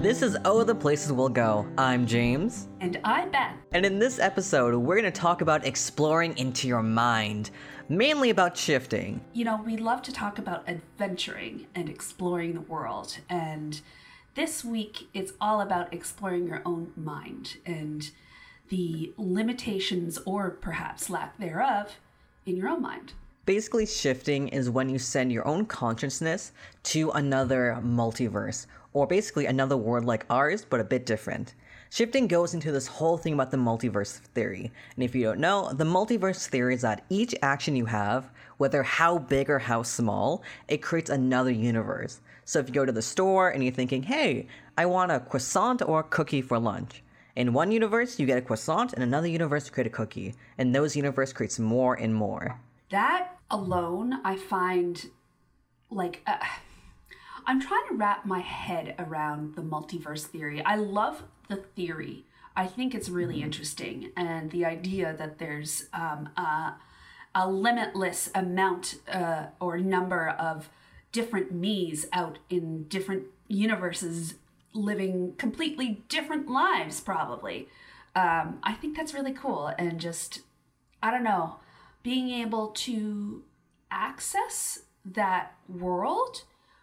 This is Oh, the Places We'll Go. I'm James. And I'm Beth. And in this episode, we're going to talk about exploring into your mind, mainly about shifting. You know, we love to talk about adventuring and exploring the world. And this week, it's all about exploring your own mind and the limitations or perhaps lack thereof in your own mind. Basically, shifting is when you send your own consciousness to another multiverse, or basically another world like ours, but a bit different. Shifting goes into this whole thing about the multiverse theory. And if you don't know, the multiverse theory is that each action you have, whether how big or how small, it creates another universe. So if you go to the store and you're thinking, hey, I want a croissant or a cookie for lunch. In one universe, you get a croissant, in another universe, you create a cookie. And those universe creates more and more. That alone, I find like... I'm trying to wrap my head around the multiverse theory. I love the theory. I think it's really interesting. And the idea that there's a limitless amount or number of different me's out in different universes living completely different lives, probably. I think that's really cool. And just, I don't know, being able to access that world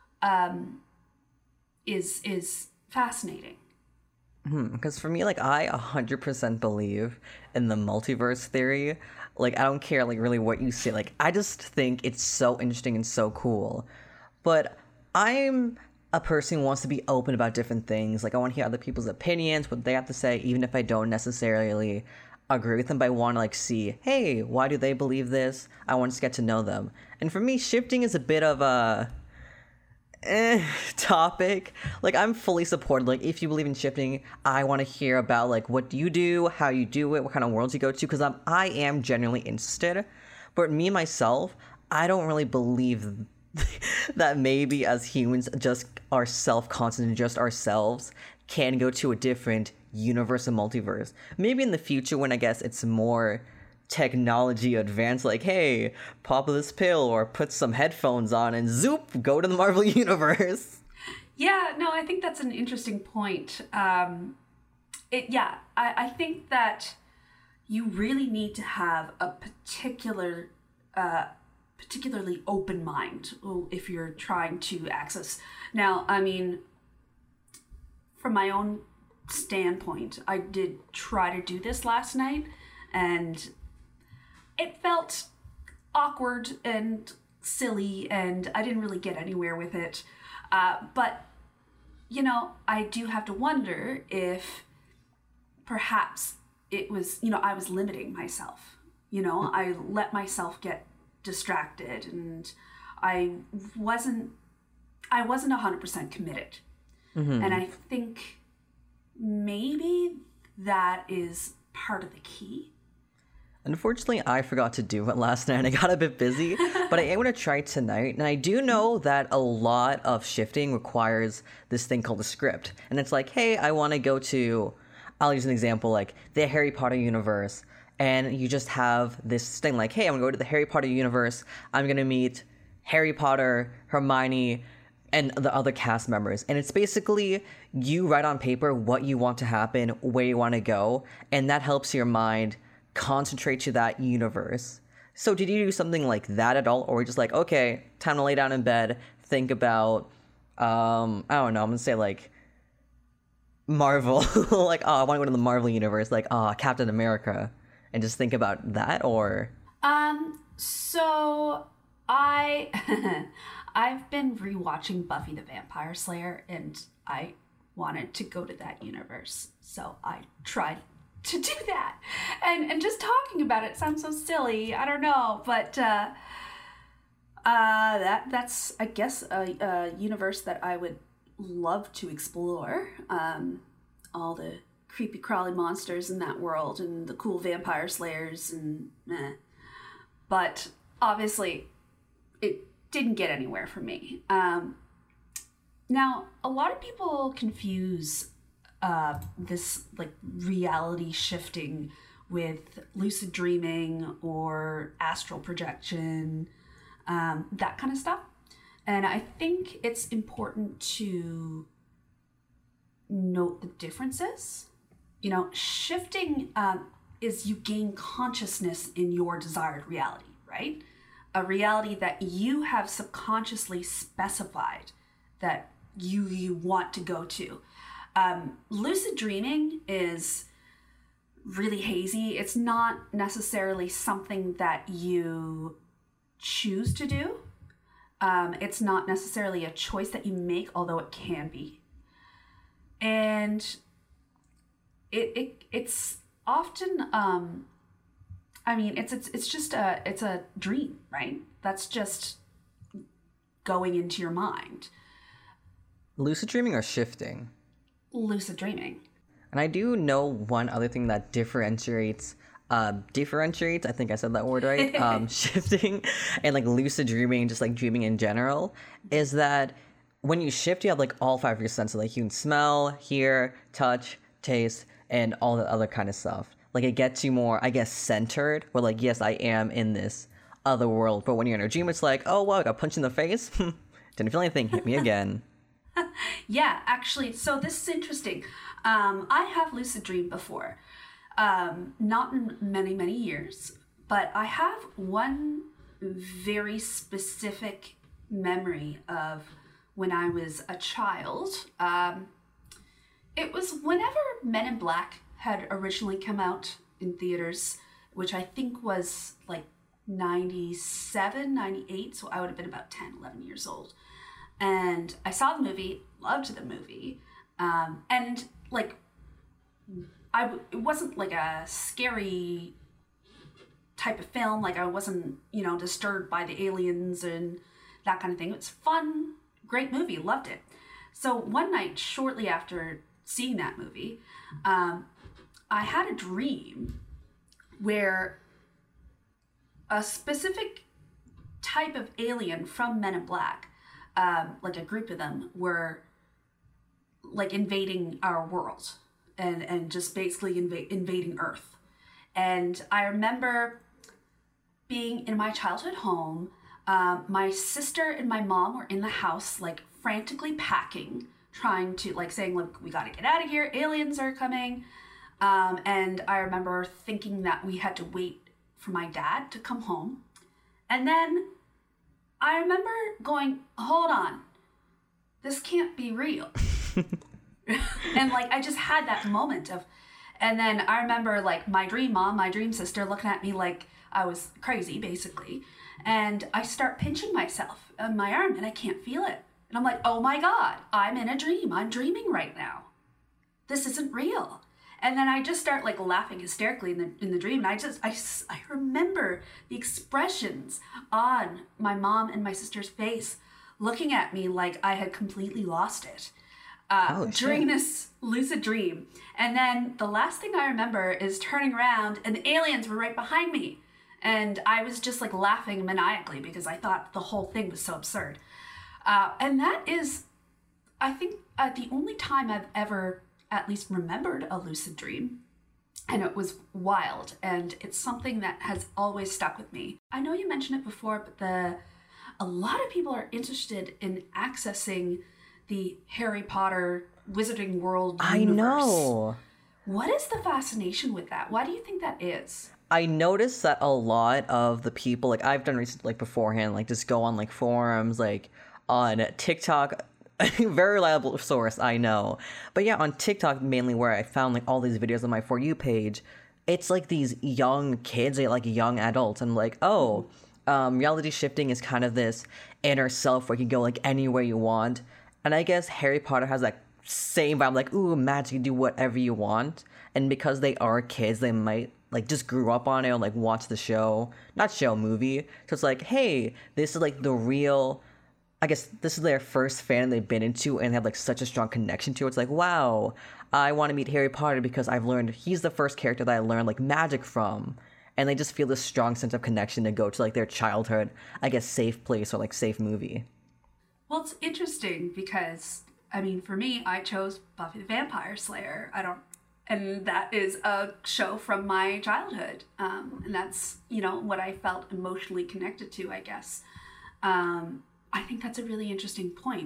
is fascinating. Because for me, like, I 100% believe in the multiverse theory. Like, I don't care, like, really what you say. Like, I just think it's so interesting and so cool. But I'm a person who wants to be open about different things. Like, I want to hear other people's opinions, what they have to say, even if I don't necessarily agree with them, but I want to, like, see, hey, why do they believe this? I want to get to know them. And for me, shifting is a bit of a... topic. Like, I'm fully supported. Like, if you believe in shifting, I want to hear about, like, what you do, how you do it, what kind of worlds you go to, because I am genuinely interested. But me, myself, I don't really believe that maybe as humans, just our self-conscious and just ourselves can go to a different universe and multiverse. Maybe in the future when I guess it's more technology advanced, like, hey, pop this pill or put some headphones on and zoop, go to the Marvel universe. Yeah, no, I think that's an interesting point. I think that you really need to have a particularly open mind if you're trying to access. Now, I mean, from my own standpoint, I did try to do this last night, and it felt awkward and silly, and I didn't really get anywhere with it. But, you know, I do have to wonder if perhaps it was, you know, I was limiting myself. You know, I let myself get distracted, and I wasn't 100% committed. Mm-hmm. And I think maybe that is part of the key. Unfortunately, I forgot to do it last night. I got a bit busy, but I am going to try tonight. And I do know that a lot of shifting requires this thing called a script. And it's like, hey, I want to go to, I'll use an example, like the Harry Potter universe. And you just have this thing like, hey, I'm going to go to the Harry Potter universe. I'm going to meet Harry Potter, Hermione, and the other cast members. And it's basically you write on paper what you want to happen, where you want to go. And that helps your mind concentrate to that universe. So did you do something like that at all, or just like, okay, time to lay down in bed, think about I don't know, I'm gonna say like Marvel like, oh, I want to go to the Marvel universe, like, oh, Captain America, and just think about that? Or so I I've been rewatching Buffy the Vampire Slayer, and I wanted to go to that universe, so I tried to do that. And just talking about it sounds so silly. I don't know, but that's I guess a universe that I would love to explore. All the creepy crawly monsters in that world and the cool vampire slayers and but obviously it didn't get anywhere for me. Now, a lot of people confuse this like reality shifting with lucid dreaming or astral projection, that kind of stuff. And I think it's important to note the differences. You know, shifting is you gain consciousness in your desired reality, right? A reality that you have subconsciously specified that you want to go to. Lucid dreaming is really hazy. It's not necessarily something that you choose to do. It's not necessarily a choice that you make, although it can be. And it's often, it's just a dream, right? That's just going into your mind. Lucid dreaming or shifting? Lucid dreaming. And I do know one other thing that differentiates, I think I said that word right, shifting and like lucid dreaming, just like dreaming in general, is that when you shift, you have like all 5 of your senses, like you can smell, hear, touch, taste, and all the other kind of stuff. Like it gets you more, I guess, centered, where like, yes, I am in this other world. But when you're in a dream, it's like, oh, wow, I got punched in the face. Didn't feel anything, hit me again. Yeah, actually, so this is interesting. I have lucid dreamed before. Not in many, many years, but I have one very specific memory of when I was a child. It was whenever Men in Black had originally come out in theaters, which I think was like 97, 98, so I would have been about 10, 11 years old. And I saw the movie, loved the movie, and like, it wasn't like a scary type of film. Like I wasn't, disturbed by the aliens and that kind of thing. It's fun, great movie, loved it. So one night, shortly after seeing that movie, I had a dream where a specific type of alien from Men in Black, like a group of them, were like invading our world and just basically invading Earth. And I remember being in my childhood home. My sister and my mom were in the house, like frantically packing, trying to like saying, look, we got to get out of here. Aliens are coming. And I remember thinking that we had to wait for my dad to come home. And then I remember going, hold on, this can't be real. And like, I just had that moment of, and then I remember like my dream mom, my dream sister looking at me like I was crazy basically. And I start pinching myself on my arm and I can't feel it. And I'm like, oh my God, I'm in a dream. I'm dreaming right now. This isn't real. And then I just start like laughing hysterically in the dream. And I remember the expressions on my mom and my sister's face looking at me like I had completely lost it during this lucid dream. And then the last thing I remember is turning around and the aliens were right behind me. And I was just like laughing maniacally because I thought the whole thing was so absurd. And that is, I think, the only time I've ever at least remembered a lucid dream. And it was wild. And it's something that has always stuck with me. I know you mentioned it before, but a lot of people are interested in accessing the Harry Potter Wizarding World universe. I know. What is the fascination with that? Why do you think that is? I noticed that a lot of the people, like I've done research like beforehand, like just go on like forums, like on TikTok, very reliable source, I know. But yeah, on TikTok mainly where I found like all these videos on my For You page, it's like these young kids, like young adults, and like, reality shifting is kind of this inner self where you can go like anywhere you want. And I guess Harry Potter has that same vibe, like, ooh, magic, you do whatever you want. And because they are kids, they might like just grew up on it or like watch the movie. So it's like, hey, this is like the real, I guess this is their first fan they've been into and have like such a strong connection to. It's like, wow, I want to meet Harry Potter because I've learned he's the first character that I learned like magic from. And they just feel this strong sense of connection to go to like their childhood, I guess, safe place or like safe movie. Well, it's interesting because, I mean, for me, I chose Buffy the Vampire Slayer. And that is a show from my childhood. And that's, what I felt emotionally connected to, I guess. I think that's a really interesting point.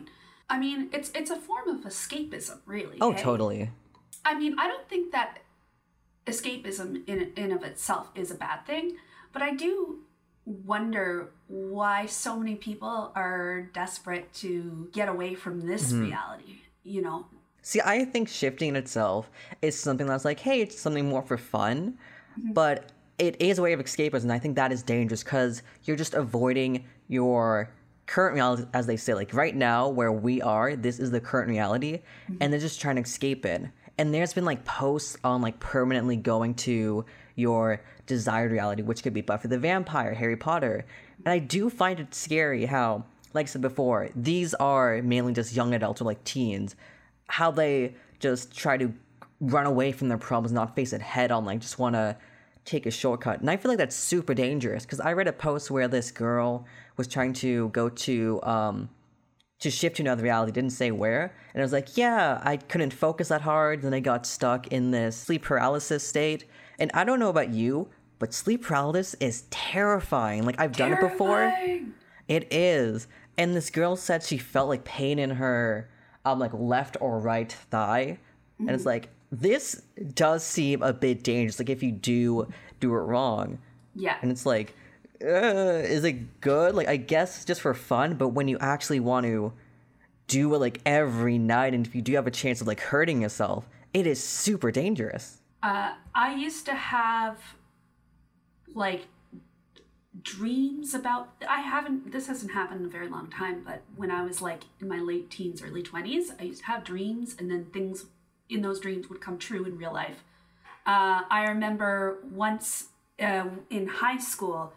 I mean, it's a form of escapism, really. Oh, hey? totally. I mean, I don't think that escapism in of itself is a bad thing, but I do wonder why so many people are desperate to get away from this reality, you know? See, I think shifting in itself is something that's like, hey, it's something more for fun, but it is a way of escapism, and I think that is dangerous because you're just avoiding your current reality, as they say. Like right now, where we are, this is the current reality, and they're just trying to escape it. And there's been like posts on like permanently going to your desired reality, which could be Buffy the Vampire, Harry Potter. And I do find it scary how, like I said before, these are mainly just young adults or like teens, how they just try to run away from their problems, not face it head on, like just want to take a shortcut. And I feel like that's super dangerous because I read a post where this girl was trying to go to shift to another reality, didn't say where, and I was like, yeah, I couldn't focus that hard, then I got stuck in this sleep paralysis state. And I don't know about you, but sleep paralysis is terrifying. Like, I've done it before. It is. And this girl said she felt like pain in her like left or right thigh, and it's like, this does seem a bit dangerous, like if you do it wrong. Yeah. And it's like, is it good? Like, I guess just for fun, but when you actually want to do it like every night, and if you do have a chance of like hurting yourself, it is super dangerous. I used to have like dreams about, this hasn't happened in a very long time, but when I was like in my late teens, early 20s, I used to have dreams, and then things in those dreams would come true in real life. I remember once in high school,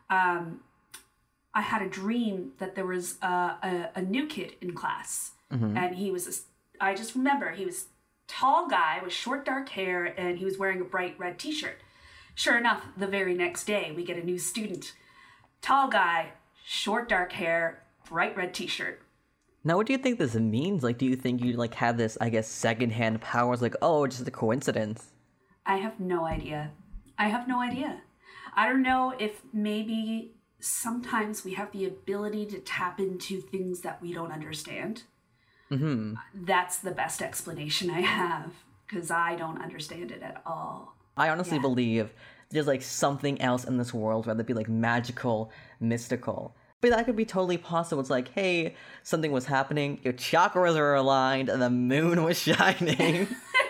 I had a dream that there was a new kid in class, and I just remember he was tall guy with short dark hair, and he was wearing a bright red t-shirt. Sure enough, the very next day we get a new student. Tall guy, short dark hair, bright red t-shirt. Now, what do you think this means? Like, do you think you like have this, I guess, secondhand powers? Like, oh, just a coincidence? I have no idea. I don't know if maybe sometimes we have the ability to tap into things that we don't understand. That's the best explanation I have, because I don't understand it at all. I honestly believe there's like something else in this world, whether it be like magical, mystical. But that could be totally possible. It's like, hey, something was happening, your chakras are aligned, and the moon was shining.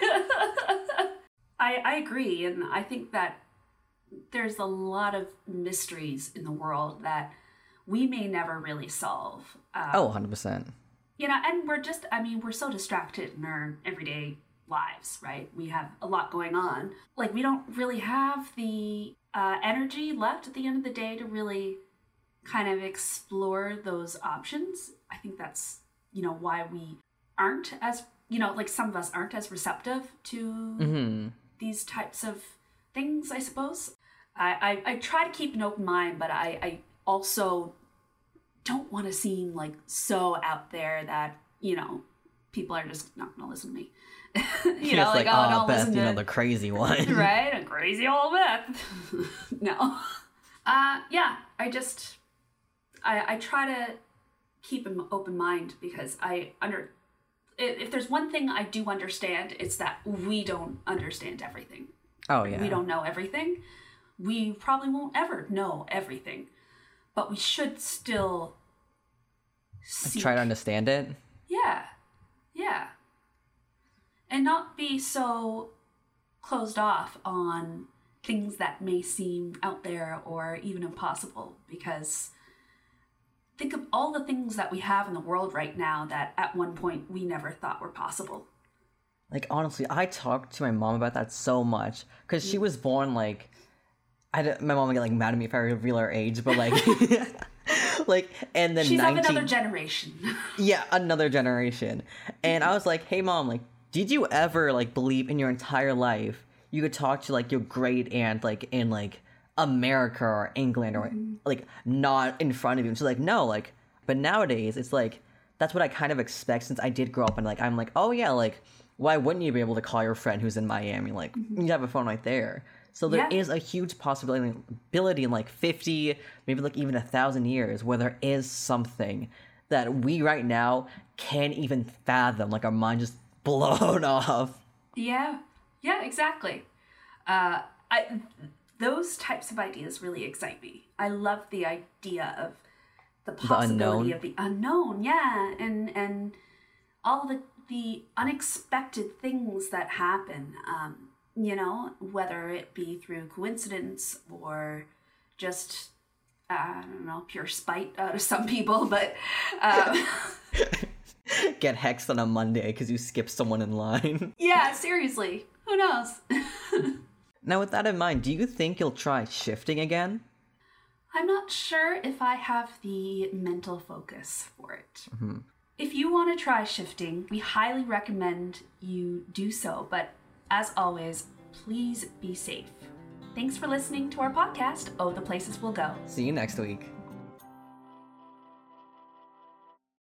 I agree, and I think that there's a lot of mysteries in the world that we may never really solve. 100%. You know, and we're so distracted in our everyday lives, right? We have a lot going on. Like, we don't really have the energy left at the end of the day to really kind of explore those options. I think that's, why we aren't as, like some of us aren't as receptive to these types of things, I suppose. I try to keep an open mind, but I also don't want to seem like so out there that, people are just not going to listen to me. Like, oh, Beth, the crazy one. Right? A crazy old Beth. No. Yeah, I try to keep an open mind because if there's one thing I do understand, it's that we don't understand everything. Oh, yeah. We don't know everything. We probably won't ever know everything, but we should still try to understand it. Yeah. And not be so closed off on things that may seem out there or even impossible, because think of all the things that we have in the world right now that at one point we never thought were possible. Like, honestly, I talked to my mom about that so much, because she was born, like, my mom would get, like, mad at me if I reveal her age, but, like, and then she's of another generation. Yeah, another generation. And I was like, hey, Mom, like, did you ever, like, believe in your entire life you could talk to, like, your great aunt, like, in, like, America or England or, like, not in front of you? And she's like, no, like, but nowadays, it's like, that's what I kind of expect since I did grow up, and, like, I'm like, oh, yeah, like, why wouldn't you be able to call your friend who's in Miami? Like, you have a phone right there. So there is a huge possibility in, like, 50, maybe, like, even 1,000 years where there is something that we right now can't even fathom. Like our mind just blown off. Yeah, exactly. Those types of ideas really excite me. I love the idea of the possibility of the unknown. Yeah, and all the unexpected things that happen. Whether it be through coincidence or just I don't know, pure spite out of some people, but get hexed on a Monday because you skipped someone in line. Yeah, seriously. Who knows? Now, with that in mind, do you think you'll try shifting again? I'm not sure if I have the mental focus for it. Mm-hmm. If you want to try shifting, we highly recommend you do so. But as always, please be safe. Thanks for listening to our podcast, Oh, the Places We'll Go. See you next week.